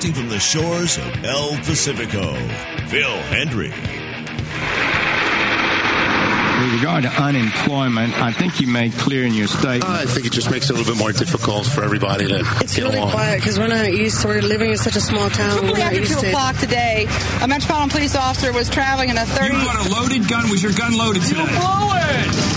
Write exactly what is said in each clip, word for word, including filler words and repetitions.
broadcasting from the shores of El Pacifico, Phil Hendry. With regard to unemployment, I think you made clear in your statement. I think it just makes it a little bit more difficult for everybody to It's get really along. quiet because we're not used to, we're living in such a small town. Quickly We're not after used two to o'clock today, a Metropolitan Police officer was traveling in a thirty... You got a loaded gun? Was your gun loaded today? You blow it!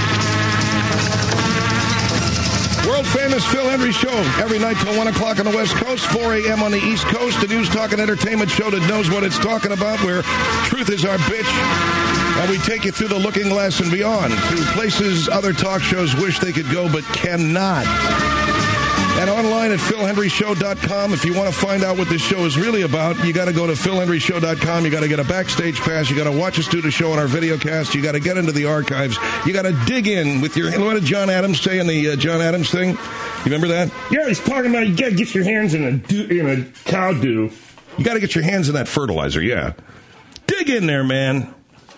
World-famous Phil Hendry Show, every night till one o'clock on the West Coast, four a.m. on the East Coast, the news, talk, and entertainment show that knows what it's talking about, where truth is our bitch. And we take you through the looking glass and beyond, to places other talk shows wish they could go but cannot. And online at phil hendry show dot com. If you want to find out what this show is really about, you got to go to phil hendry show dot com. You got to get a backstage pass. You got to watch us do the show on our video cast. You got to get into the archives. You got to dig in with your. What did John Adams say in the uh, John Adams thing? You remember that? Yeah, he's talking about you got to get your hands in a do, in a cow do. You got to get your hands in that fertilizer. Yeah, dig in there, man.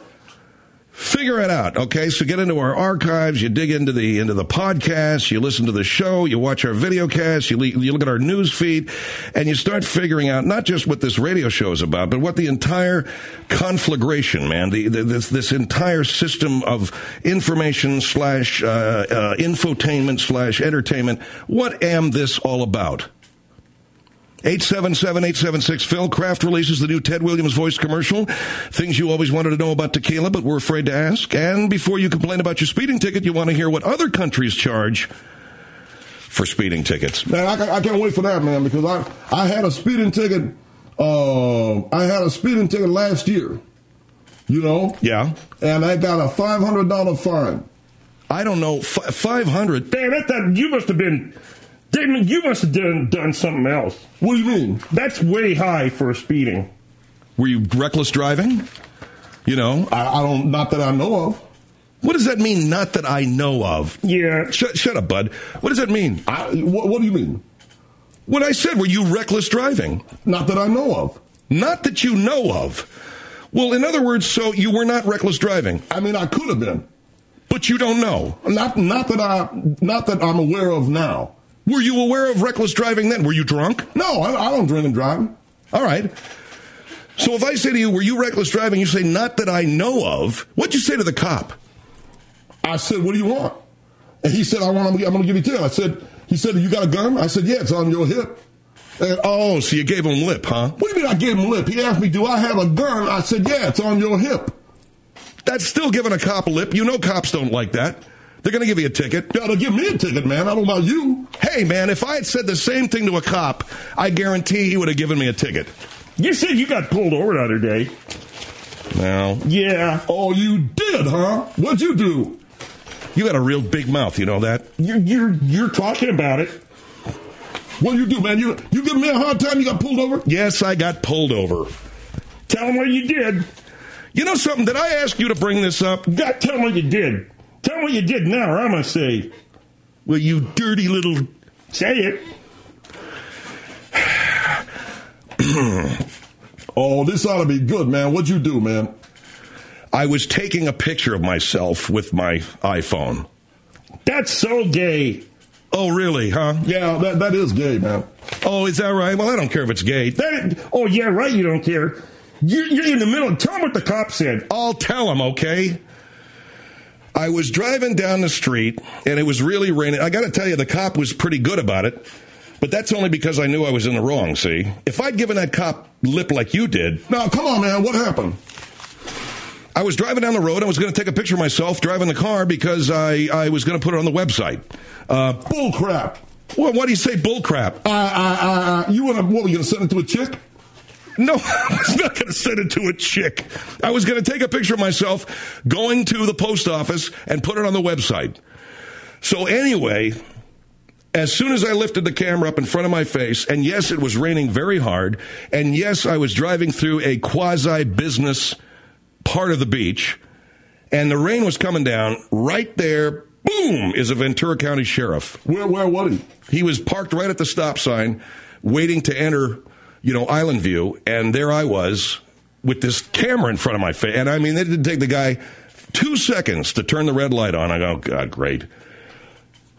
Figure it out, okay? So get into our archives, you dig into the into the podcast, you listen to the show, you watch our video cast, you, le- you look at our news feed, and you start figuring out not just what this radio show is about, but what the entire conflagration, man, the, the, this this entire system of information slash uh, uh, infotainment slash entertainment, what am this all about? eight seven seven, eight seven six, Phil. Kraft releases the new Ted Williams voice commercial. Things you always wanted to know about tequila, but were afraid to ask. And before you complain about your speeding ticket, you want to hear what other countries charge for speeding tickets. Man, I, I can't wait for that, man, because I, I had a speeding ticket, uh, I had a speeding ticket last year, you know? Yeah. And I got a five hundred dollars fine. I don't know, f- five hundred Damn, that, that, you must have been... Damon, you must have done, done something else. What do you mean? That's way high for speeding. Were you reckless driving? You know? I, I don't, not that I know of. What does that mean, not that I know of? Yeah. Shut, shut up, bud. What does that mean? I, what, what do you mean? What I said, were you reckless driving? Not that I know of. Not that you know of. Well, in other words, so you were not reckless driving. I mean, I could have been. But you don't know. Not, not that I, not that I'm aware of now. Were you aware of reckless driving then? Were you drunk? No, I, I don't drink and drive. All right. So if I say to you, were you reckless driving? You say, not that I know of. What'd you say to the cop? I said, what do you want? And he said, I want, I'm going to give you ten. I said, he said, you got a gun? I said, yeah, it's on your hip. And, oh, so you gave him lip, huh? What do you mean I gave him lip? He asked me, do I have a gun? I said, yeah, it's on your hip. That's still giving a cop a lip. You know cops don't like that. They're going to give you a ticket. Yeah, they'll give me a ticket, man. I don't know about you. Hey, man, if I had said the same thing to a cop, I guarantee he would have given me a ticket. You said you got pulled over the other day. No. Yeah. Oh, you did, huh? What'd you do? You got a real big mouth, you know that? You're you're, you're talking about it. What'd you do, man? You you giving me a hard time? You got pulled over? Yes, I got pulled over. Tell them what you did. You know something? Did I ask you to bring this up? God, tell them what you did. Tell them what you did now, or I'm going to say. Well, you dirty little... Say it. Oh, this ought to be good, man. What'd you do, man? I was taking a picture of myself with my iPhone. That's so gay. Oh, really, huh? Yeah, that that is gay, man. Oh, is that right? Well, I don't care if it's gay. That, oh, yeah, right, you don't care. You're, you're in the middle. Tell them what the cop said. I'll tell him, okay? I was driving down the street, and it was really raining. I got to tell you, the cop was pretty good about it, but that's only because I knew I was in the wrong, see? If I'd given that cop lip like you did... Now, come on, man, what happened? I was driving down the road. I was going to take a picture of myself driving the car because I, I was going to put it on the website. Uh, bull crap. Well, why do you say bull crap? Uh, uh, uh, you want to, what, were you going to send it to a chick? No, I was not going to send it to a chick. I was going to take a picture of myself going to the post office and put it on the website. So anyway, as soon as I lifted the camera up in front of my face, and yes, it was raining very hard, and yes, I was driving through a quasi-business part of the beach, and the rain was coming down, right there, boom, is a Ventura County sheriff. Where, where was he? He was parked right at the stop sign, waiting to enter... you know, Island View, and there I was with this camera in front of my face. And, I mean, it didn't take the guy two seconds to turn the red light on. I go, oh, God, great.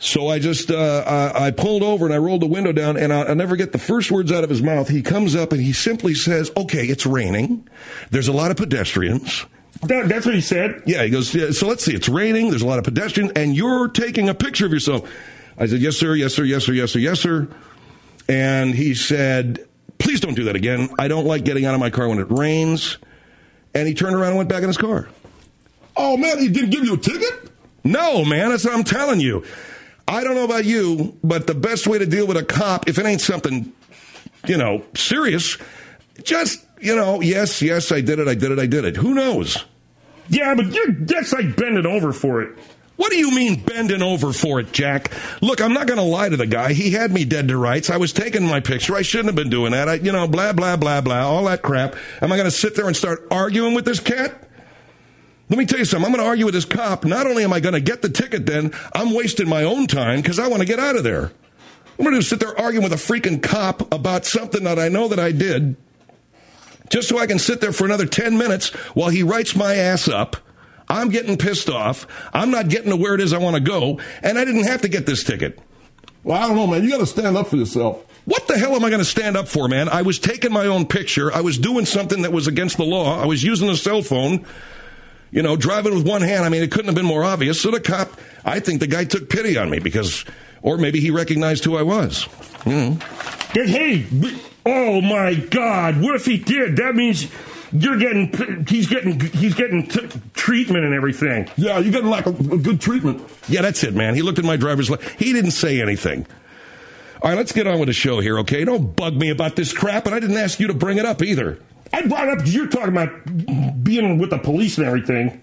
So I just, uh, I, I pulled over and I rolled the window down, and I'll, I'll never get the first words out of his mouth. He comes up and he simply says, okay, it's raining. There's a lot of pedestrians. That, that's what he said? Yeah, he goes, yeah, so let's see, it's raining, there's a lot of pedestrians, and you're taking a picture of yourself. I said, yes, sir, yes, sir, yes, sir, yes, sir, yes, sir. And he said, please don't do that again. I don't like getting out of my car when it rains. And he turned around and went back in his car. Oh, man, he didn't give you a ticket? No, man, that's what I'm telling you. I don't know about you, but the best way to deal with a cop, if it ain't something, you know, serious, just, you know, yes, yes, I did it, I did it, I did it. Who knows? Yeah, but you're, that's like bending over for it. What do you mean bending over for it, Jack? Look, I'm not going to lie to the guy. He had me dead to rights. I was taking my picture. I shouldn't have been doing that. I, you know, blah, blah, blah, blah, all that crap. Am I going to sit there and start arguing with this cat? Let me tell you something. I'm going to argue with this cop. Not only am I going to get the ticket then, I'm wasting my own time because I want to get out of there. I'm going to sit there arguing with a freaking cop about something that I know that I did just so I can sit there for another ten minutes while he writes my ass up. I'm getting pissed off. I'm not getting to where it is I want to go, and I didn't have to get this ticket. Well, I don't know, man. You got to stand up for yourself. What the hell am I going to stand up for, man? I was taking my own picture. I was doing something that was against the law. I was using a cell phone. You know, driving with one hand. I mean, it couldn't have been more obvious. So the cop, I think the guy took pity on me because, or maybe he recognized who I was. You know. Hey, oh my God! What if he did? That means you're getting, he's getting, he's getting t- treatment and everything. Yeah, you're getting like a, a good treatment. Yeah, that's it, man. He looked at my driver's license. He didn't say anything. All right, let's get on with the show here, okay? Don't bug me about this crap, and I didn't ask you to bring it up either. I brought it up because you're talking about being with the police and everything.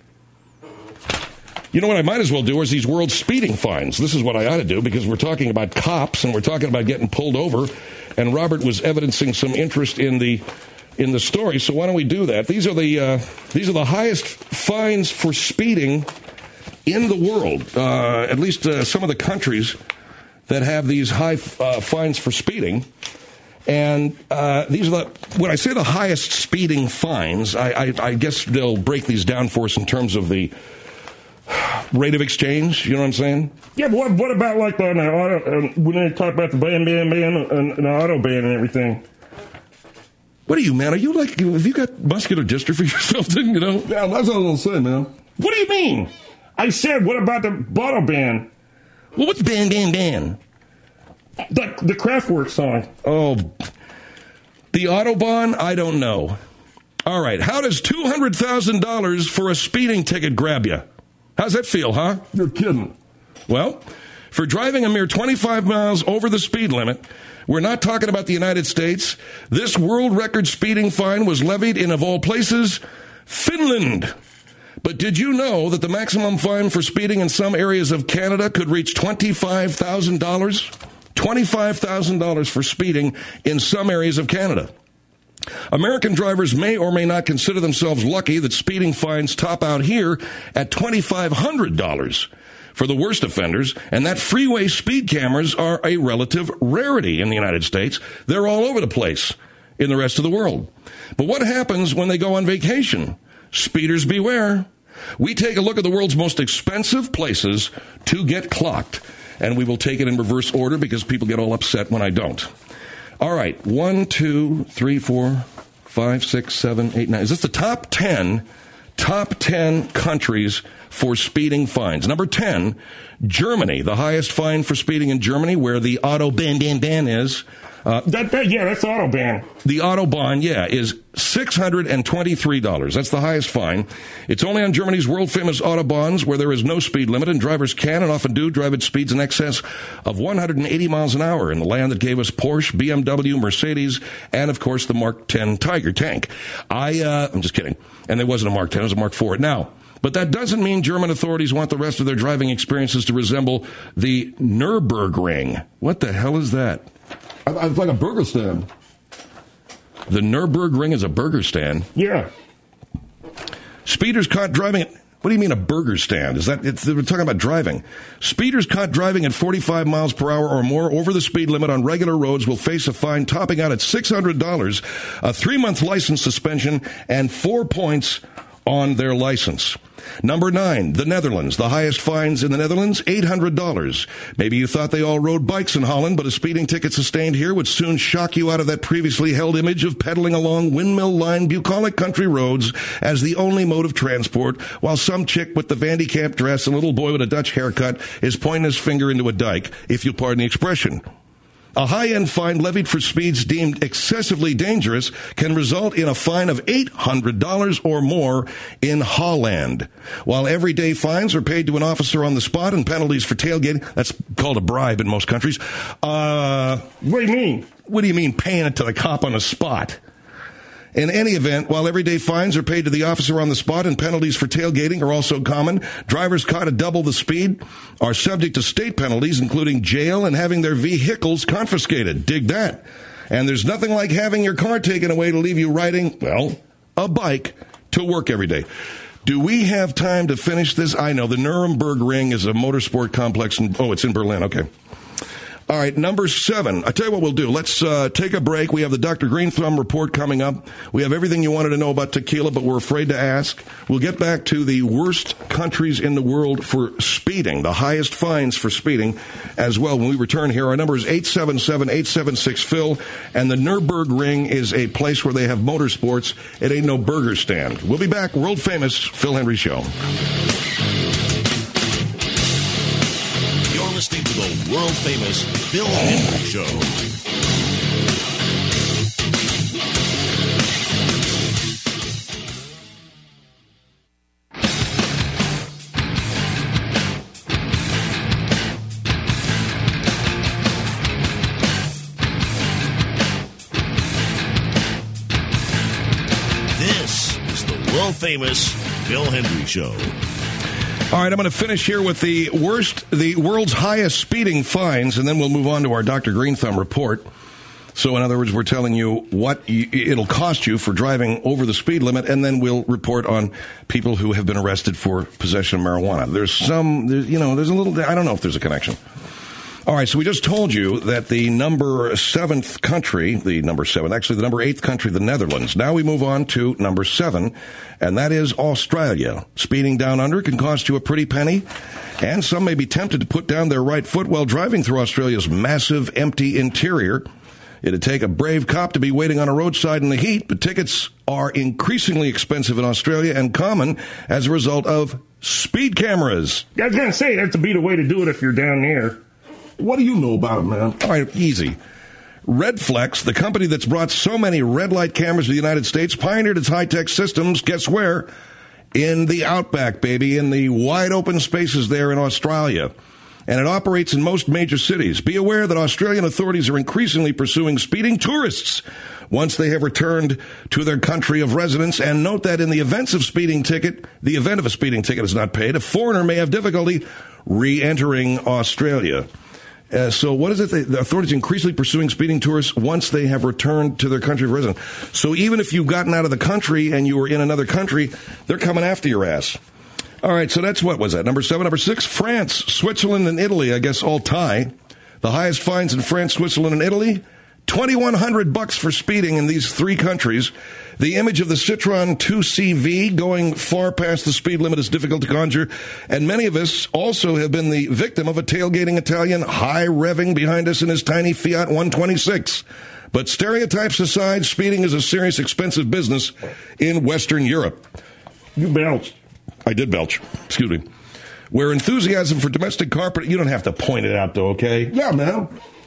You know what I might as well do is these world speeding fines. This is what I ought to do because we're talking about cops and we're talking about getting pulled over. And Robert was evidencing some interest in the in the story. So why don't we do that? These are the uh, these are the highest fines for speeding in the world. Uh, at least uh, some of the countries that have these high uh, fines for speeding. And uh, these are the, when I say the highest speeding fines, I, I, I guess they'll break these down for us in terms of the rate of exchange. You know what I'm saying? Yeah, but what, what about like on the auto, uh, when they talk about the ban, ban, ban, and, and the auto ban and everything? What are you, man? Are you like, have you got muscular dystrophy or something, you know? Yeah, that's what I was going to say, man. What do you mean? I said, what about the auto ban? Well, what's ban, ban, ban? The, the Kraftwerk song. Oh, the Autobahn? I don't know. All right, how does two hundred thousand dollars for a speeding ticket grab you? How's that feel, huh? You're kidding. Well, for driving a mere twenty-five miles over the speed limit, we're not talking about the United States. This world record speeding fine was levied in, of all places, Finland. But did you know that the maximum fine for speeding in some areas of Canada could reach twenty-five thousand dollars? twenty-five thousand dollars for speeding in some areas of Canada. American drivers may or may not consider themselves lucky that speeding fines top out here at twenty-five hundred dollars for the worst offenders, and that freeway speed cameras are a relative rarity in the United States. They're all over the place in the rest of the world. But what happens when they go on vacation? Speeders beware. We take a look at the world's most expensive places to get clocked, and we will take it in reverse order because people get all upset when I don't. All right, one, two, three, four, five, six, seven, eight, nine. Is this the top ten, top ten countries for speeding fines? Number ten, Germany, the highest fine for speeding in Germany, where the auto ban ban ban is. Uh, that, that, yeah, that's Autobahn. The Autobahn, yeah, is six hundred twenty-three dollars. That's the highest fine. It's only on Germany's world-famous Autobahns where there is no speed limit, and drivers can and often do drive at speeds in excess of one hundred eighty miles an hour in the land that gave us Porsche, B M W, Mercedes, and, of course, the Mark ten Tiger tank. I, uh, I'm just kidding. And there wasn't a Mark ten, it was a Mark four. Now, but that doesn't mean German authorities want the rest of their driving experiences to resemble the Nürburgring. What the hell is that? It's like a burger stand. The Nürburgring is a burger stand? Yeah. Speeders caught driving at... What do you mean a burger stand? Is that... It's, we're talking about driving. Speeders caught driving at forty-five miles per hour or more over the speed limit on regular roads will face a fine topping out at six hundred dollars, a three-month license suspension, and four points on their license. Number nine, the Netherlands. The highest fines in the Netherlands, eight hundred dollars. Maybe you thought they all rode bikes in Holland, but a speeding ticket sustained here would soon shock you out of that previously held image of pedaling along windmill-lined bucolic country roads as the only mode of transport, while some chick with the Van de Kamp dress and little boy with a Dutch haircut is pointing his finger into a dike, if you'll pardon the expression. A high-end fine levied for speeds deemed excessively dangerous can result in a fine of eight hundred dollars or more in Holland. While everyday fines are paid to an officer on the spot and penalties for tailgating, that's called a bribe in most countries. Uh, what do you mean? What do you mean paying it to the cop on the spot? In any event, while everyday fines are paid to the officer on the spot and penalties for tailgating are also common, drivers caught at double the speed are subject to state penalties, including jail and having their vehicles confiscated. Dig that. And there's nothing like having your car taken away to leave you riding, well, a bike to work every day. Do we have time to finish this? I know the Nuremberg Ring is a motorsport complex. In, oh, it's in Berlin. Okay. All right, number seven. I tell you what we'll do. Let's uh, take a break. We have the Doctor Green Thumb report coming up. We have everything you wanted to know about tequila, but we're afraid to ask. We'll get back to the worst countries in the world for speeding, the highest fines for speeding as well. When we return here, our number is eight seven seven, eight seven six, P H I L, and the Nürburgring is a place where they have motorsports. It ain't no burger stand. We'll be back. World famous Phil Hendrie Show. Listening to the world-famous Phil Hendrie Show. This is the world-famous Phil Hendrie Show. All right, I'm going to finish here with the worst, the world's highest speeding fines, and then we'll move on to our Doctor Green Thumb report. So, in other words, we're telling you what it'll cost you for driving over the speed limit, and then we'll report on people who have been arrested for possession of marijuana. There's some, there's, you know, there's a little, I don't know if there's a connection. All right, so we just told you that the number seventh country, the number seven, actually the number eighth country, the Netherlands. Now we move on to number seven, and that is Australia. Speeding down under can cost you a pretty penny, and some may be tempted to put down their right foot while driving through Australia's massive, empty interior. It'd take a brave cop to be waiting on a roadside in the heat, but tickets are increasingly expensive in Australia and common as a result of speed cameras. I was going to say, that's to be the way to do it if you're down there. What do you know about it, man? All right, easy. Redflex, the company that's brought so many red light cameras to the United States, pioneered its high-tech systems, guess where? In the outback, baby, in the wide open spaces there in Australia. And it operates in most major cities. Be aware that Australian authorities are increasingly pursuing speeding tourists once they have returned to their country of residence. And note that in the events of speeding ticket, the event of a speeding ticket is not paid, a foreigner may have difficulty re-entering Australia. Uh, so what is it? The, the authorities increasingly pursuing speeding tourists once they have returned to their country of residence. So even if you've gotten out of the country and you were in another country, they're coming after your ass. All right, so that's what was that? Number seven. Number six, France, Switzerland, and Italy, I guess all tie. The highest fines in France, Switzerland, and Italy, twenty-one hundred bucks for speeding in these three countries. The image of the Citroen two C V going far past the speed limit is difficult to conjure, and many of us also have been the victim of a tailgating Italian high-revving behind us in his tiny Fiat one twenty-six. But stereotypes aside, speeding is a serious, expensive business in Western Europe. You belched. I did belch. Excuse me. Where enthusiasm for domestic car... You don't have to point it out, though, okay? Yeah, man.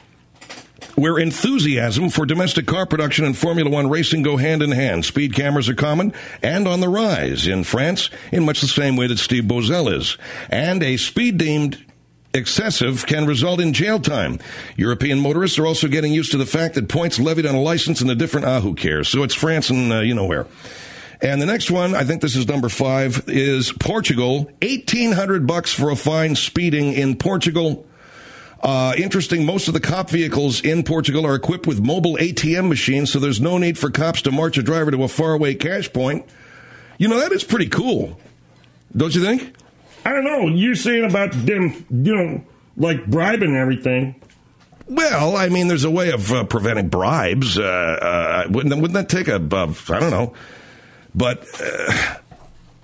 Where enthusiasm for domestic car production and Formula One racing go hand in hand. Speed cameras are common and on the rise in France in much the same way that Steve Boesel is. And a speed deemed excessive can result in jail time. European motorists are also getting used to the fact that points levied on a license in a different... Ah, who cares? So it's France and uh, you know where. And the next one, I think this is number five, is Portugal. eighteen hundred bucks for a fine speeding in Portugal. Uh, interesting, most of the cop vehicles in Portugal are equipped with mobile A T M machines, so there's no need for cops to march a driver to a faraway cash point. You know, that is pretty cool. Don't you think? I don't know. You're saying about them, you know, like bribing and everything. Well, I mean, there's a way of uh, preventing bribes. Uh, uh, wouldn't, wouldn't that take a, uh, I don't know. But uh,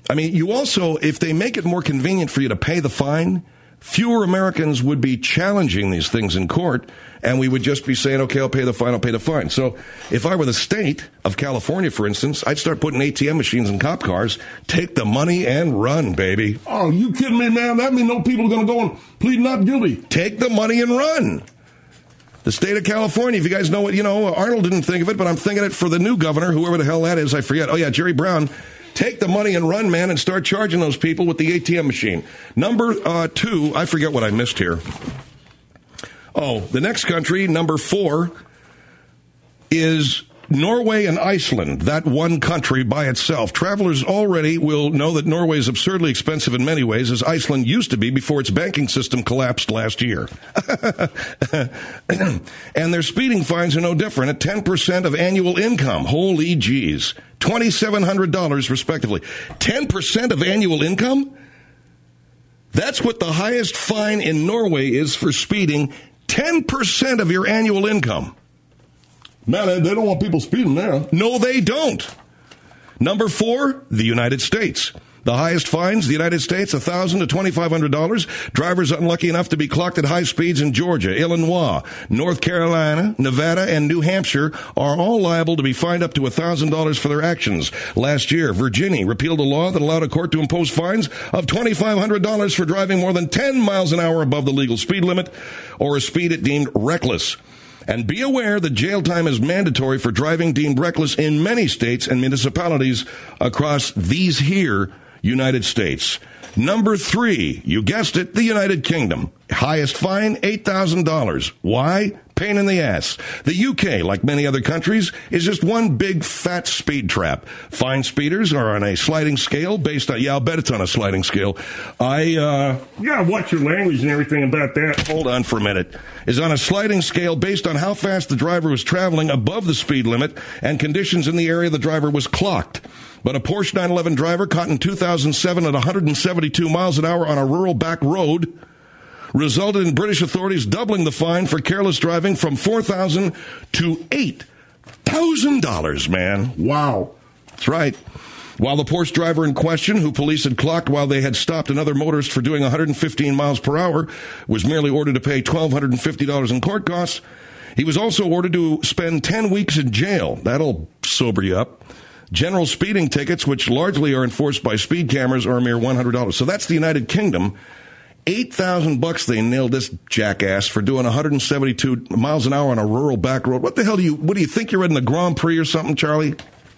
I mean, you also, if they make it more convenient for you to pay the fine, fewer Americans would be challenging these things in court, and we would just be saying, okay, I'll pay the fine, I'll pay the fine. So if I were the state of California, for instance, I'd start putting A T M machines in cop cars, take the money and run, baby. Oh, you kidding me, man? That means no people are going to go and plead not guilty. Take the money and run. The state of California, if you guys know what, you know, Arnold didn't think of it, but I'm thinking it for the new governor, whoever the hell that is, I forget. Oh, yeah, Jerry Brown. Take the money and run, man, and start charging those people with the A T M machine. Number uh, two, I forget what I missed here. Oh, the next country, number four, is Norway and Iceland, that one country by itself. Travelers already will know that Norway is absurdly expensive in many ways, as Iceland used to be before its banking system collapsed last year. And their speeding fines are no different at ten percent of annual income. Holy jeez. two thousand seven hundred dollars respectively. ten percent of annual income? That's what the highest fine in Norway is for speeding. ten percent of your annual income. Man, they don't want people speeding there. No, they don't. Number four, the United States. The highest fines, the United States, one thousand dollars to twenty-five hundred dollars. Drivers unlucky enough to be clocked at high speeds in Georgia, Illinois, North Carolina, Nevada, and New Hampshire are all liable to be fined up to one thousand dollars for their actions. Last year, Virginia repealed a law that allowed a court to impose fines of twenty-five hundred dollars for driving more than ten miles an hour above the legal speed limit or a speed it deemed reckless. And be aware that jail time is mandatory for driving deemed reckless in many states and municipalities across these here United States. Number three, you guessed it, the United Kingdom. Highest fine, eight thousand dollars. Why? Pain in the ass. The U K, like many other countries, is just one big fat speed trap. Fine speeders are on a sliding scale based on, yeah, I'll bet it's on a sliding scale. I, uh... You gotta watch your language and everything about that. Hold on for a minute. Is on a sliding scale based on how fast the driver was traveling above the speed limit and conditions in the area the driver was clocked. But a Porsche nine eleven driver caught in two thousand seven at one hundred seventy-two miles an hour on a rural back road resulted in British authorities doubling the fine for careless driving from four thousand dollars to eight thousand dollars, man. Wow. That's right. While the Porsche driver in question, who police had clocked while they had stopped another motorist for doing one hundred fifteen miles per hour, was merely ordered to pay one thousand two hundred fifty dollars in court costs, he was also ordered to spend ten weeks in jail. That'll sober you up. General speeding tickets, which largely are enforced by speed cameras, are a mere one hundred dollars. So that's the United Kingdom. eight thousand bucks they nailed this jackass for doing one hundred seventy-two miles an hour on a rural back road. What the hell do you, what do you think you're in the Grand Prix or something, Charlie?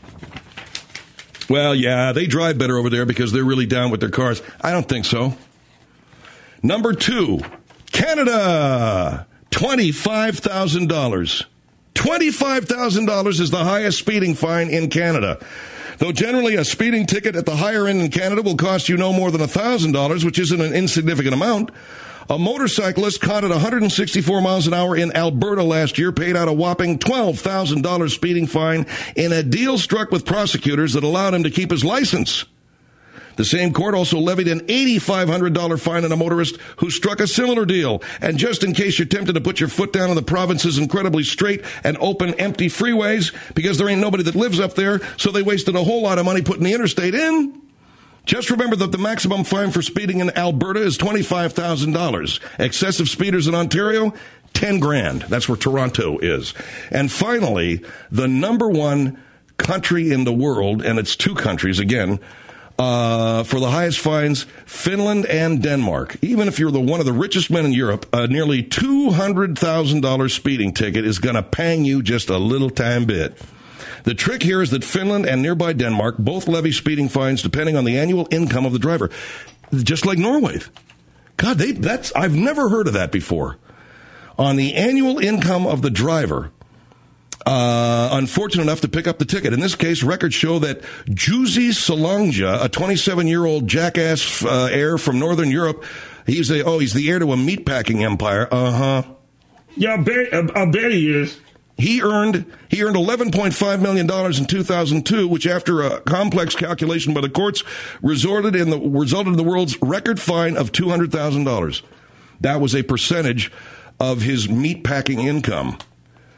Well, yeah, they drive better over there because they're really down with their cars. I don't think so. Number two, Canada, twenty-five thousand dollars. twenty-five thousand dollars is the highest speeding fine in Canada. Though generally a speeding ticket at the higher end in Canada will cost you no more than one thousand dollars, which isn't an insignificant amount, a motorcyclist caught at one hundred sixty-four miles an hour in Alberta last year paid out a whopping twelve thousand dollars speeding fine in a deal struck with prosecutors that allowed him to keep his license. The same court also levied an eight thousand five hundred dollars fine on a motorist who struck a similar deal. And just in case you're tempted to put your foot down on the province's incredibly straight and open, empty freeways, because there ain't nobody that lives up there, so they wasted a whole lot of money putting the interstate in, just remember that the maximum fine for speeding in Alberta is twenty-five thousand dollars. Excessive speeders in Ontario, ten grand. That's where Toronto is. And finally, the number one country in the world, and it's two countries again, Uh, for the highest fines, Finland and Denmark. Even if you're the one of the richest men in Europe, a nearly two hundred thousand dollars speeding ticket is going to pang you just a little time bit. The trick here is that Finland and nearby Denmark both levy speeding fines depending on the annual income of the driver, just like Norway. God, they, that's I've never heard of that before. On the annual income of the driver, Uh, unfortunate enough to pick up the ticket. In this case, records show that Jussi Salonga, a twenty-seven-year-old jackass uh, heir from Northern Europe, he's a, oh, he's the heir to a meatpacking empire. Uh-huh. Yeah, I bet, I bet he is. He earned he earned eleven point five million dollars in two thousand two, which after a complex calculation by the courts resulted in the resulted in the world's record fine of two hundred thousand dollars. That was a percentage of his meatpacking income.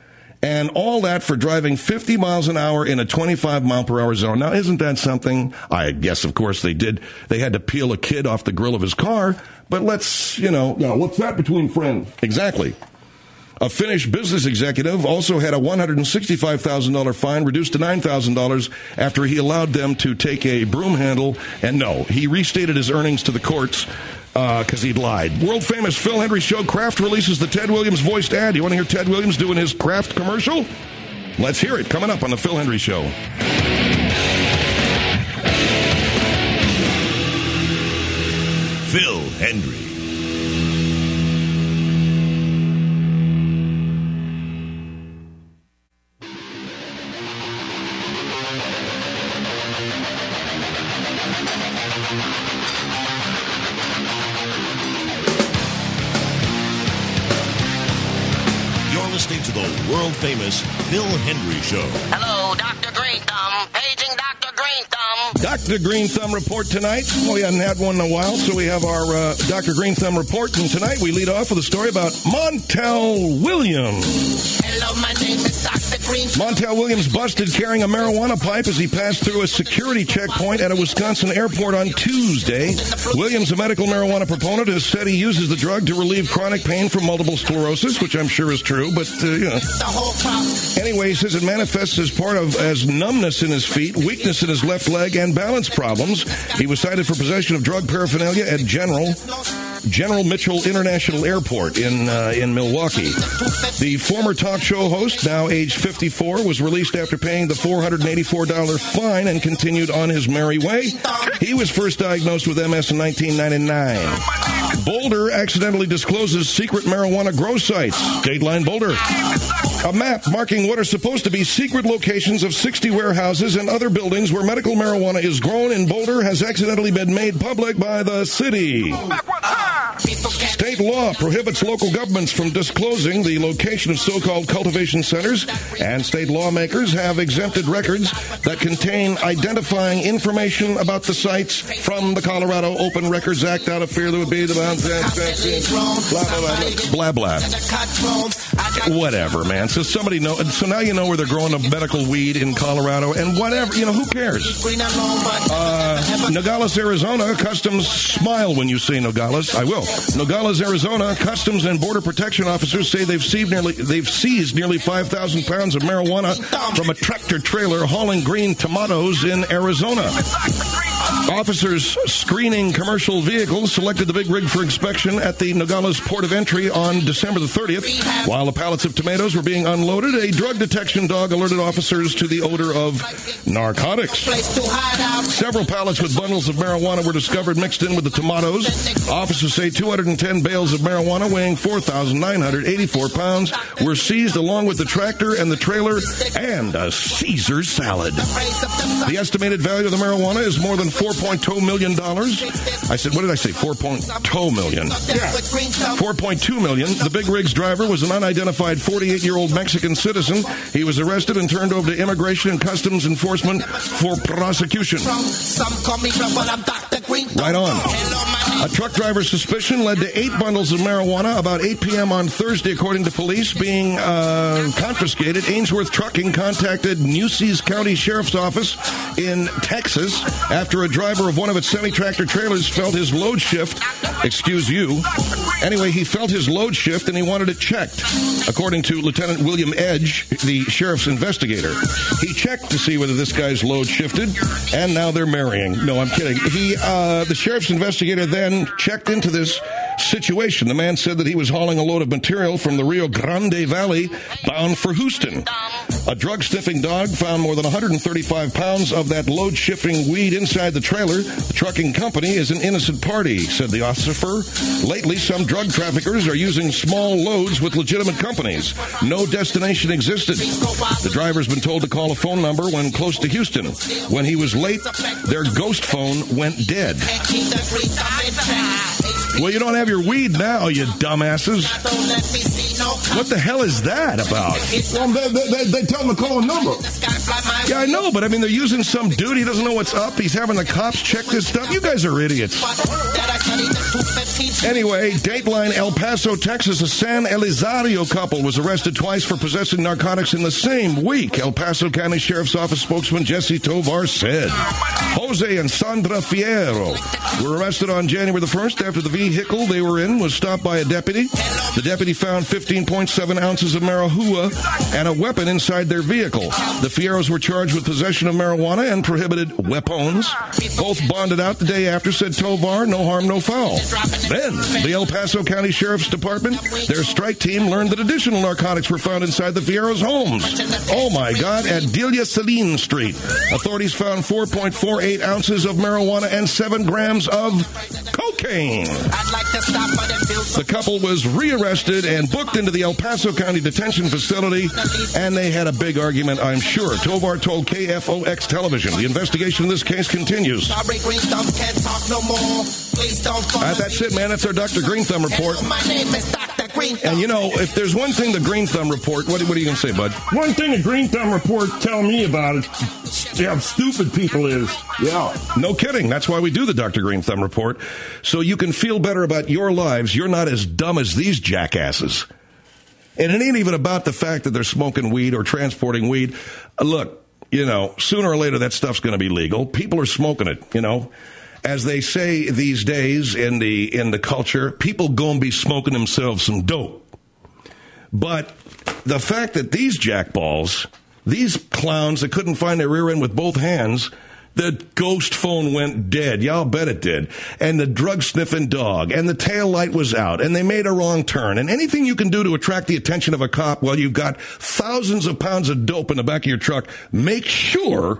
And all that for driving fifty miles an hour in a twenty-five mile per hour zone. Now, isn't that something? I guess, of course, they did. They had to peel a kid off the grill of his car. But let's, you know. Now, what's that between friends? Exactly. A Finnish business executive also had a one hundred sixty-five thousand dollars fine reduced to nine thousand dollars after he allowed them to take a broom handle. And no, he restated his earnings to the courts because uh, he'd lied. World-famous Phil Hendrie show Kraft releases the Ted Williams voiced ad. You want to hear Ted Williams doing his Kraft commercial? Let's hear it coming up on the Phil Hendrie Show. Phil Hendrie. Listening to the world-famous Phil Hendrie Show. Hello, Doctor Green Thumb. Paging Doctor Green Thumb. Doctor Green Thumb report tonight. Well, we haven't had one in a while, so we have our uh, Doctor Green Thumb report. And tonight we lead off with a story about Montel Williams. Hello, my name is Doctor Green Thumb. Montel Williams busted carrying a marijuana pipe as he passed through a security checkpoint at a Wisconsin airport on Tuesday. Williams, a medical marijuana proponent, has said he uses the drug to relieve chronic pain from multiple sclerosis, which I'm sure is true, but, uh, you know. Anyway, he says it manifests as part of as numbness in his feet, weakness in his left leg, and balance problems. He was cited for possession of drug paraphernalia at General General Mitchell International Airport in uh, in Milwaukee. The former talk show host, now age fifty-four, was released after paying the four hundred eighty-four dollars fine and continued on his merry way. He was first diagnosed with M S in nineteen ninety-nine. Boulder accidentally discloses secret marijuana grow sites. Dateline Boulder. A map marking what are supposed to be secret locations of sixty warehouses and other buildings where medical marijuana is grown in Boulder has accidentally been made public by the city. State law prohibits local governments from disclosing the location of so-called cultivation centers, and state lawmakers have exempted records that contain identifying information about the sites from the Colorado Open Records Act out of fear there would be the blah, blah, blah, blah, blah. Whatever, man. So somebody know. So now you know where they're growing a medical weed in Colorado, and whatever, you know, who cares? Uh, Nogales, Arizona, Customs smile when you say Nogales. I will. Nogales, Arizona, Customs and Border Protection officers say they've seized nearly they've seized nearly five thousand pounds of marijuana from a tractor trailer hauling green tomatoes in Arizona. Officers screening commercial vehicles selected the big rig for inspection at the Nogales port of entry on December the thirtieth. While the pallets of tomatoes were being unloaded, a drug detection dog alerted officers to the odor of narcotics. Several pallets with bundles of marijuana were discovered mixed in with the tomatoes. Officers say two hundred ten bales of marijuana weighing four thousand nine hundred eighty-four pounds were seized along with the tractor and the trailer and a Caesar salad. The estimated value of the marijuana is more than four point two million dollars. I said, what did I say? four point two million dollars. Yeah. four point two million dollars. The big rig's driver was an unidentified forty-eight-year-old Mexican citizen. He was arrested and turned over to Immigration and Customs Enforcement for prosecution. Right on. A truck driver's suspicion led to eight bundles of marijuana about eight p.m. on Thursday, according to police, being uh, confiscated. Ainsworth Trucking contacted Nueces County Sheriff's Office in Texas after a driver of one of its semi-tractor trailers felt his load shift. Excuse you. Anyway, he felt his load shift and he wanted it checked, according to Lieutenant William Edge, the sheriff's investigator. He checked to see whether this guy's load shifted, and now they're marrying. No, I'm kidding. He, uh, the sheriff's investigator then checked into this situation. The man said that he was hauling a load of material from the Rio Grande Valley bound for Houston. A drug-sniffing dog found more than one hundred thirty-five pounds of that load-shifting weed inside the trailer. The trucking company is an innocent party, said the officer. Lately, some drug traffickers are using small loads with legitimate companies. No destination existed. The driver's been told to call a phone number when close to Houston. When he was late, their ghost phone went dead. Well, you don't have your weed now, you dumbasses. What the hell is that about? Well, they, they, they, they tell him to call a number. Yeah, I know, but I mean, they're using some dude. He doesn't know what's up. He's having the cops check this stuff. You guys are idiots. Anyway, Dateline, El Paso, Texas. A San Elizario couple was arrested twice for possessing narcotics in the same week. El Paso County Sheriff's Office spokesman Jesse Tovar said Jose and Sandra Fierro were arrested on January the first after the vehicle they were in was stopped by a deputy. The deputy found fifteen point seven ounces of marijuana and a weapon inside their vehicle. The Fierros were charged with possession of marijuana and prohibited weapons. Both bonded out the day after, said Tovar. No harm, no foul. Then, the El Paso County Sheriff's Department, their strike team learned that additional narcotics were found inside the Fierros' homes. Oh, my God, at Delia Celine Street. Authorities found four point four eight ounces of marijuana and seven grams of cocaine. The couple was rearrested and booked into the El Paso County Detention Facility, and they had a big argument, I'm sure. Tovar told K F O X Television. The investigation in this case continues. Uh, that's it, man. That's our Doctor Green Thumb report. And, you know, if there's one thing the Green Thumb report, what, what are you going to say, bud? One thing the Green Thumb report tell me about is how stupid people is. Yeah. No kidding. That's why we do the Doctor Green Thumb report. So you can feel better about your lives. You're not as dumb as these jackasses. And it ain't even about the fact that they're smoking weed or transporting weed. Uh, look, you know, sooner or later that stuff's going to be legal. People are smoking it, you know. As they say these days in the in the culture, people gonna be smoking themselves some dope. But the fact that these jackballs, these clowns that couldn't find their rear end with both hands, the ghost phone went dead. Y'all bet it did. And the drug-sniffing dog, and the tail light was out, and they made a wrong turn. And anything you can do to attract the attention of a cop while you've got thousands of pounds of dope in the back of your truck, make sure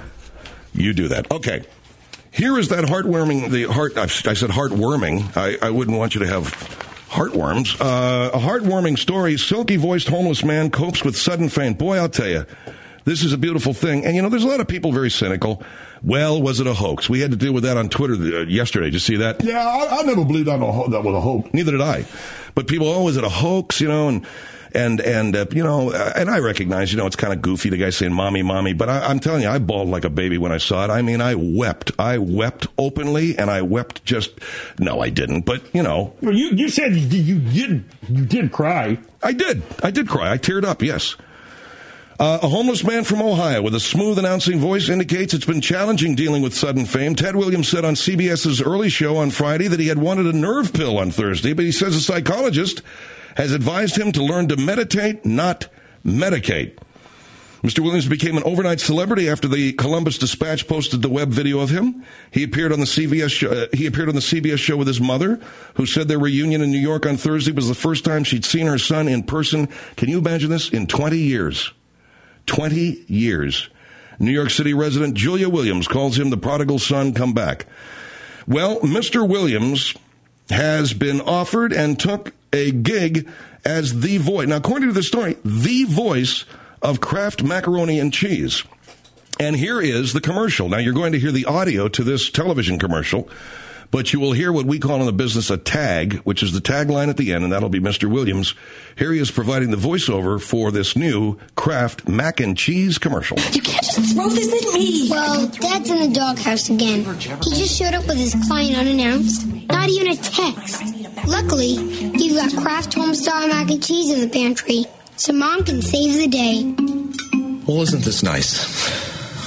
you do that. Okay. Here is that heartwarming, the heart, I said heartwarming. I, I wouldn't want you to have heartworms. Uh, a heartwarming story. Silky-voiced homeless man copes with sudden faint. Boy, I'll tell you, this is a beautiful thing. And, you know, there's a lot of people very cynical. Well, was it a hoax? We had to deal with that on Twitter uh, yesterday. Did you see that? Yeah, I, I never believed that, that was a hoax. Neither did I. But people, oh, is it a hoax, you know, and... And, and uh, you know, uh, and I recognize, you know, it's kind of goofy, the guy saying, mommy, mommy. But I, I'm telling you, I bawled like a baby when I saw it. I mean, I wept. I wept openly, and I wept just, no, I didn't. But, you know. Well, you, you said you, you, did, you did cry. I did. I did cry. I teared up, yes. Uh, a homeless man from Ohio with a smooth announcing voice indicates it's been challenging dealing with sudden fame. Ted Williams said on CBS's early show on Friday that he had wanted a nerve pill on Thursday, but he says a psychologist has advised him to learn to meditate, not medicate. Mister Williams became an overnight celebrity after the Columbus Dispatch posted the web video of him. He appeared on the C B S show, uh, he appeared on the C B S show with his mother, who said their reunion in New York on Thursday was the first time she'd seen her son in person. Can you imagine this? In twenty years. twenty years. New York City resident Julia Williams calls him the prodigal son come back. Well, Mister Williams has been offered and took a gig as the voice. Now, according to the story, the voice of Kraft macaroni and cheese. And here is the commercial. Now, you're going to hear the audio to this television commercial, but you will hear what we call in the business a tag, which is the tagline at the end, and that'll be Mister Williams. Here he is providing the voiceover for this new Kraft mac and cheese commercial. You can't just throw this at me. Well, Dad's in the doghouse again. He just showed up with his client unannounced. Not even a text. Luckily, you've got Kraft Homestyle mac and cheese in the pantry, so Mom can save the day. Well, isn't this nice?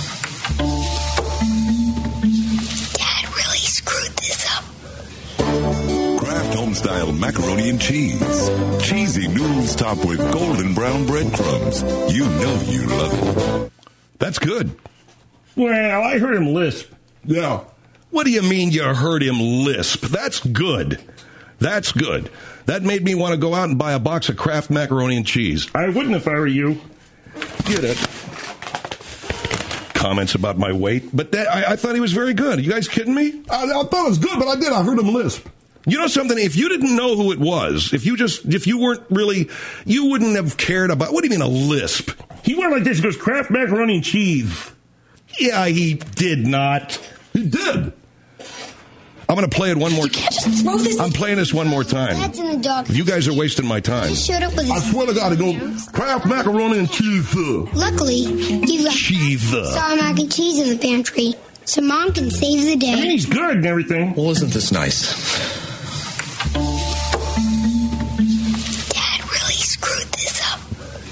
Kraft Homestyle macaroni and cheese. Cheesy noodles topped with golden brown breadcrumbs. You know you love it. That's good. Well, I heard him lisp. Yeah. What do you mean you heard him lisp? That's good. That's good. That made me want to go out and buy a box of Kraft macaroni and cheese. I wouldn't if I were you. Get it. Comments about my weight, but that, I, I thought he was very good. Are you guys kidding me? I, I thought it was good, but I did. I heard him lisp. You know something? If you didn't know who it was, if you just, if you weren't really, you wouldn't have cared about, what do you mean a lisp? He went like this. He goes, Kraft macaroni and cheese. Yeah, he did not. He did. I'm going to play it one more. You can't just throw this. I'm playing this one more time. That's in the dog. You guys are wasting my time. He showed up with I his swear to God, it goes Kraft macaroni and cheese. Luckily, you've got Cheese. sour mac and cheese in the pantry, so Mom can save the day. I mean, he's good and everything. Well, isn't this nice? Dad really screwed this up.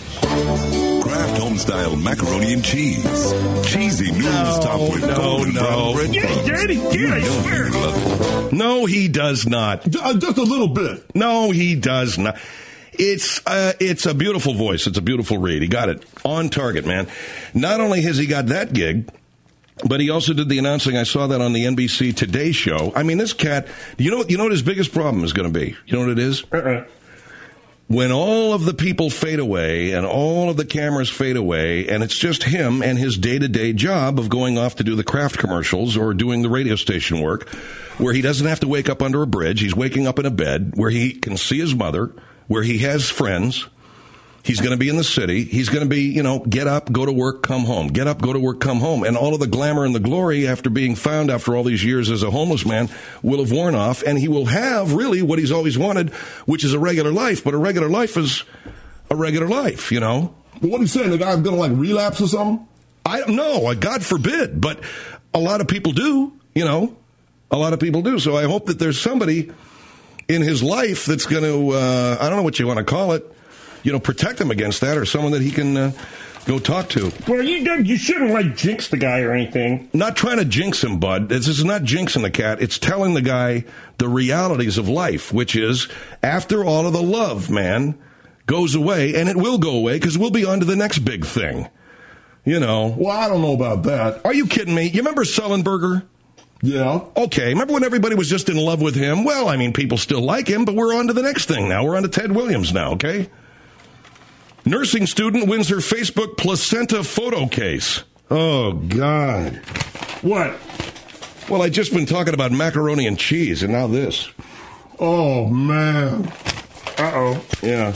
Kraft Homestyle Macaroni and Cheese. Cheesy noodles No, topped with no, golden no. brown breadcrumbs. Yeah, Daddy, yeah, You I know swear. you love it. No, he does not. Ju- uh, Just a little bit. No, he does not. It's uh, it's a beautiful voice. It's a beautiful read. He got it on target, man. Not only has he got that gig, but he also did the announcing. I saw that on the N B C Today show. I mean, this cat. You know, you know what his biggest problem is going to be. You know what it is? Uh-uh. When all of the people fade away and all of the cameras fade away, and it's just him and his day-to-day job of going off to do the Kraft commercials or doing the radio station work, where he doesn't have to wake up under a bridge. He's waking up in a bed where he can see his mother, where he has friends. He's going to be in the city. He's going to be, you know, get up, go to work, come home. Get up, go to work, come home. And all of the glamour and the glory after being found after all these years as a homeless man will have worn off. And he will have really what he's always wanted, which is a regular life. But a regular life is a regular life, you know. But what are you saying? The guy's going to like relapse or something? I don't know. God forbid. But a lot of people do, you know. A lot of people do. So I hope that there's somebody in his life that's going to, uh, I don't know what you want to call it, you know, protect him against that, or someone that he can uh, go talk to. Well, you don't- you shouldn't like jinx the guy or anything. Not trying to jinx him, bud. This is not jinxing the cat. It's telling the guy the realities of life, which is after all of the love, man, goes away, and it will go away because we'll be on to the next big thing. You know. Well, I don't know about that. Are you kidding me? You remember Sullenberger? Yeah. Okay, remember when everybody was just in love with him? Well, I mean, people still like him, but we're on to the next thing now. We're on to Ted Williams now, okay? Nursing student wins her Facebook placenta photo case. Oh, God. What? Well, I just been talking about macaroni and cheese, and now this. Oh, man. Uh-oh. Yeah.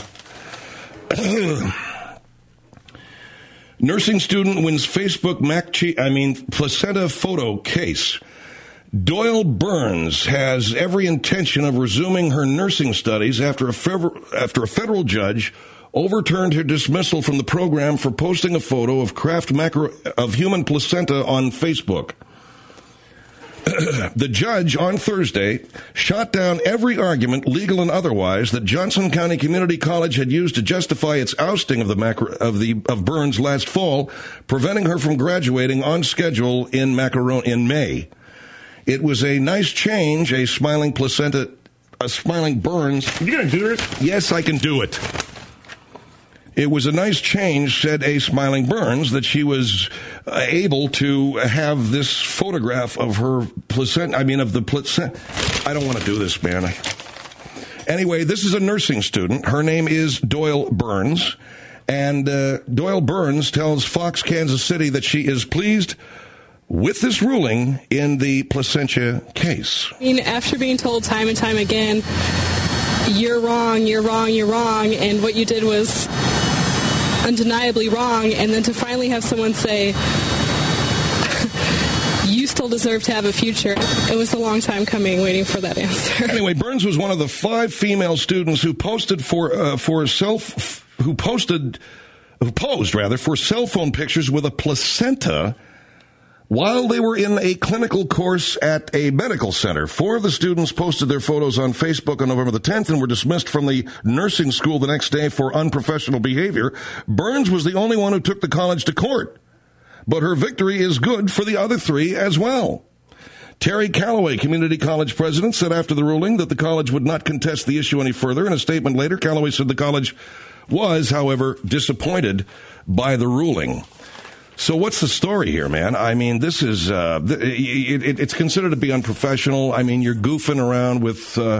Nursing student wins Facebook mac cheese, I mean, placenta photo case. Doyle Burns has every intention of resuming her nursing studies after a, fev- after a federal judge overturned her dismissal from the program for posting a photo of Kraft macro- of human placenta on Facebook. The judge on Thursday shot down every argument, legal and otherwise, that Johnson County Community College had used to justify its ousting of the macro- of the of Burns last fall, preventing her from graduating on schedule in Macaron in May. It was a nice change, a smiling placenta, a smiling Burns. You gonna do it? Yes, I can do it. It was a nice change, said a smiling Burns, that she was uh, able to have this photograph of her placenta. I mean, of the placenta. I don't want to do this, man. I, anyway, this is a nursing student. Her name is Doyle Burns. And uh, Doyle Burns tells Fox Kansas City that she is pleased with this ruling in the placenta case. I mean, after being told time and time again, you're wrong, you're wrong, you're wrong, and what you did was undeniably wrong, and then to finally have someone say, you still deserve to have a future. It was a long time coming, waiting for that answer. Anyway, Burns was one of the five female students who posted for uh, for self who posted who posed rather for cell phone pictures with a placenta while they were in a clinical course at a medical center. Four of the students posted their photos on Facebook on November the tenth and were dismissed from the nursing school the next day for unprofessional behavior. Burns was the only one who took the college to court, but her victory is good for the other three as well. Terry Calloway, Community College president, said after the ruling that the college would not contest the issue any further. In a statement later, Calloway said the college was, however, disappointed by the ruling. So what's the story here, man? I mean, this is, uh, it, it, it's considered to be unprofessional. I mean, you're goofing around with, uh,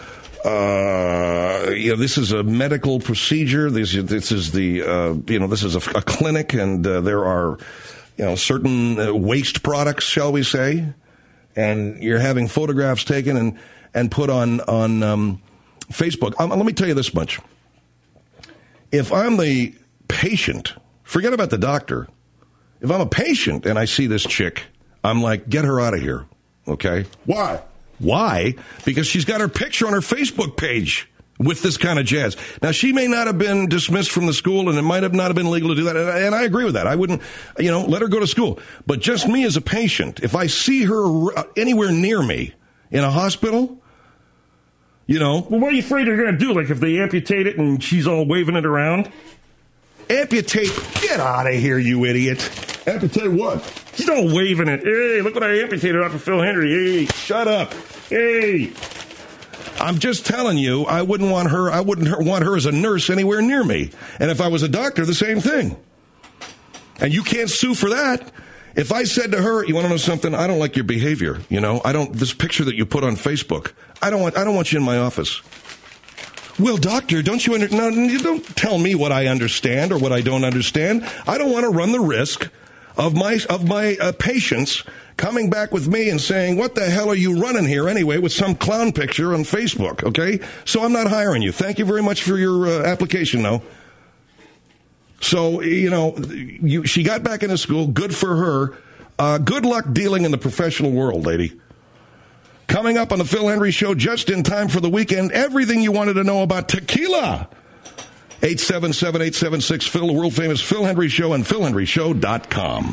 uh, you know, this is a medical procedure. This, this is the, uh, you know, this is a, a clinic, and uh, there are, you know, certain uh, waste products, shall we say, and you're having photographs taken and, and put on, on, um, Facebook. Um, let me tell you this much. If I'm the patient, forget about the doctor. If I'm a patient and I see this chick, I'm like, get her out of here, okay? Why? Why? Because she's got her picture on her Facebook page with this kind of jazz. Now, she may not have been dismissed from the school, and it might have not have been legal to do that, and I, and I agree with that. I wouldn't, you know, let her go to school. But just me as a patient, if I see her anywhere near me in a hospital, you know. Well, what are you afraid they're going to do? Like if they amputate it and she's all waving it around? Amputate? Get out of here, you idiot. Amputate what? She's all waving it. Hey, look what I amputated off of Phil Hendrie. Hey, shut up. Hey. I'm just telling you, I wouldn't want her, I wouldn't want her as a nurse anywhere near me. And if I was a doctor, the same thing. And you can't sue for that. If I said to her, you want to know something? I don't like your behavior. You know, I don't, this picture that you put on Facebook, I don't want, I don't want you in my office. Well, doctor, don't you under, no, you don't tell me what I understand or what I don't understand. I don't want to run the risk of my, of my uh, patients coming back with me and saying, what the hell are you running here anyway with some clown picture on Facebook, okay? So I'm not hiring you. Thank you very much for your uh, application, though. So, you know, you, she got back into school. Good for her. Uh, good luck dealing in the professional world, lady. Coming up on the Phil Hendrie Show, just in time for the weekend, everything you wanted to know about tequila. eight seven seven, eight seven six, Phil, the world-famous Phil Hendrie Show, and phil hendrie show dot com.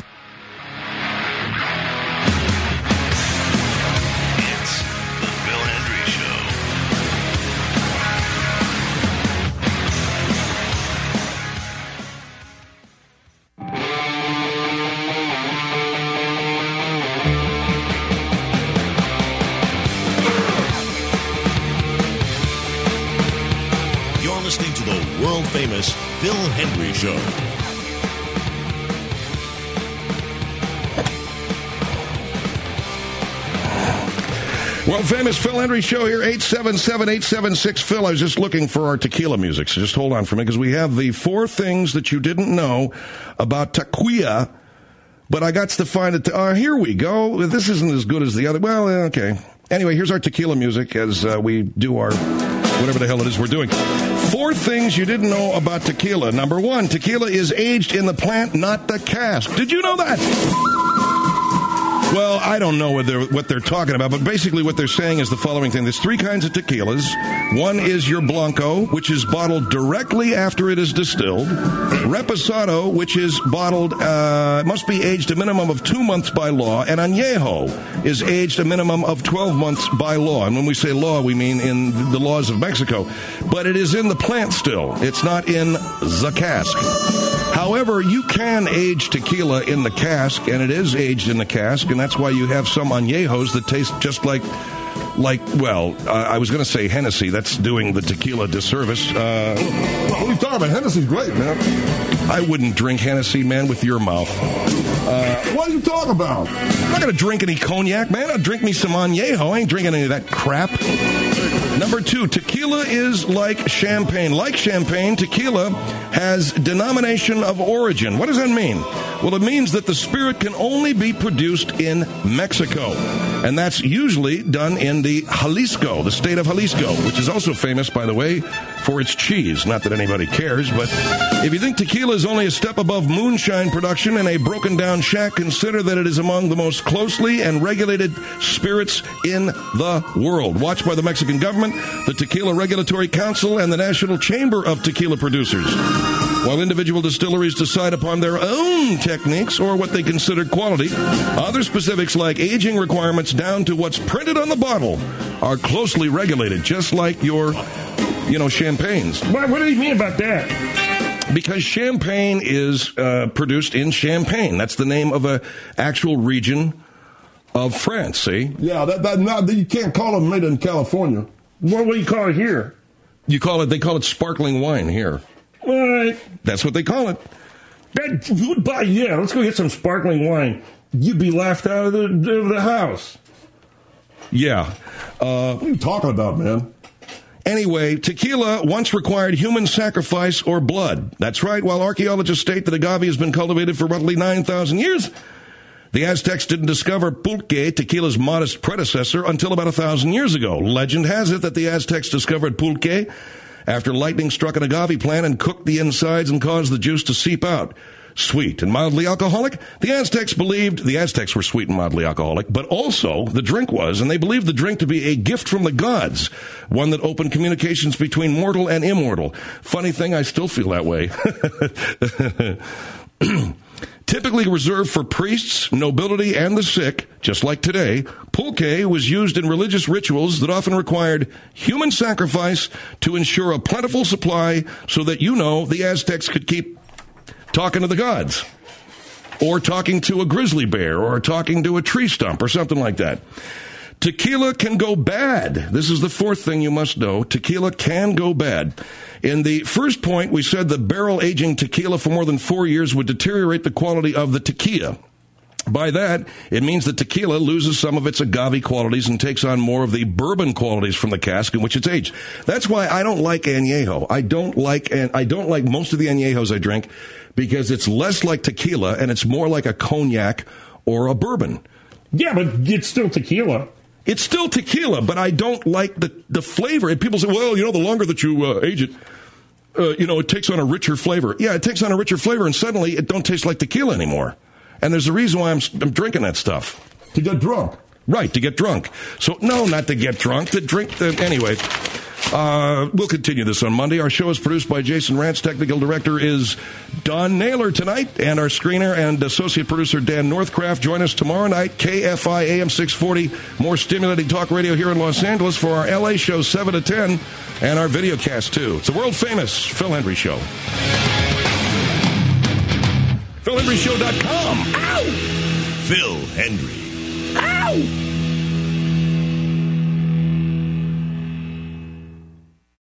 It's the Phil Hendrie Show. You're listening to the world-famous Phil Hendrie Show. World-famous Phil Hendrie Show here, eight seven seven, eight seven six, Phil. I was just looking for our tequila music, so just hold on for me, because we have the four things that you didn't know about tequila, but I got to find it. Uh, here we go. This isn't as good as the other. Well, okay. Anyway, here's our tequila music as uh, we do our whatever the hell it is we're doing. Four things you didn't know about tequila. Number one, tequila is aged in the plant, not the cask. Did you know that? Well, I don't know what they're, what they're talking about, but basically what they're saying is the following thing. There's three kinds of tequilas. One is your Blanco, which is bottled directly after it is distilled. Reposado, which is bottled, uh, must be aged a minimum of two months by law. And Añejo is aged a minimum of twelve months by law. And when we say law, we mean in the laws of Mexico. But it is in the plant still. It's not in the cask. However, you can age tequila in the cask, and it is aged in the cask, and that's why you have some añejos that taste just like, like well, uh, I was going to say Hennessy. That's doing the tequila disservice. Uh, what are you talking about? Hennessy's great, man. I wouldn't drink Hennessy, man, with your mouth. Uh, what are you talking about? I'm not going to drink any cognac, man. I'll drink me some añejo. I ain't drinking any of that crap. Number two, tequila is like champagne. Like champagne, tequila has denomination of origin. What does that mean? Well, it means that the spirit can only be produced in Mexico. And that's usually done in the Jalisco, the state of Jalisco, which is also famous, by the way, for its cheese. Not that anybody cares, but if you think tequila is only a step above moonshine production in a broken-down shack, consider that it is among the most closely and regulated spirits in the world. Watched by the Mexican government, the Tequila Regulatory Council, and the National Chamber of Tequila Producers. While individual distilleries decide upon their own techniques or what they consider quality, other specifics like aging requirements down to what's printed on the bottle are closely regulated, just like your, you know, champagnes. What, what do you mean about that? Because champagne is uh, produced in Champagne. That's the name of a actual region of France, see? Yeah, that, that not, you can't call them made in California. What do you call it here? You call it, they call it sparkling wine here. What? That's what they call it. That, you would buy, yeah, let's go get some sparkling wine. You'd be laughed out of the, of the house. Yeah. Uh, what are you talking about, man? Anyway, tequila once required human sacrifice or blood. That's right. While archaeologists state that agave has been cultivated for roughly nine thousand years, the Aztecs didn't discover pulque, tequila's modest predecessor, until about one thousand years ago. Legend has it that the Aztecs discovered pulque after lightning struck an agave plant and cooked the insides and caused the juice to seep out. sweet and mildly alcoholic? The Aztecs believed the Aztecs were sweet and mildly alcoholic, but also the drink was, and they believed the drink to be a gift from the gods, one that opened communications between mortal and immortal. Funny thing, I still feel that way. Typically reserved for priests, nobility, and the sick, just like today, pulque was used in religious rituals that often required human sacrifice to ensure a plentiful supply so that, you know, the Aztecs could keep talking to the gods, or talking to a grizzly bear, or talking to a tree stump, or something like that. Tequila can go bad. This is the fourth thing you must know. Tequila can go bad. In the first point, we said that barrel aging tequila for more than four years would deteriorate the quality of the tequila. By that, it means that tequila loses some of its agave qualities and takes on more of the bourbon qualities from the cask in which it's aged. That's why I don't like añejo. I don't like, and I don't like most of the añejos I drink because it's less like tequila and it's more like a cognac or a bourbon. Yeah, but it's still tequila. It's still tequila, but I don't like the, the flavor. And people say, well, you know, the longer that you uh, age it, uh, you know, it takes on a richer flavor. Yeah, it takes on a richer flavor, and suddenly it don't taste like tequila anymore. And there's a reason why I'm, I'm drinking that stuff. To get drunk. Right, to get drunk. So, no, not to get drunk, to drink the... Anyway, uh, we'll continue this on Monday. Our show is produced by Jason Rantz. Technical director is Don Naylor tonight. And our screener and associate producer, Dan Northcraft. Join us tomorrow night, K F I A M six forty. More stimulating talk radio here in Los Angeles for our L A show, seven to ten. And our video cast, too. It's a world-famous Phil Hendry Show. Phil Hendry Show dot com. Ow! Phil Hendry. Ow!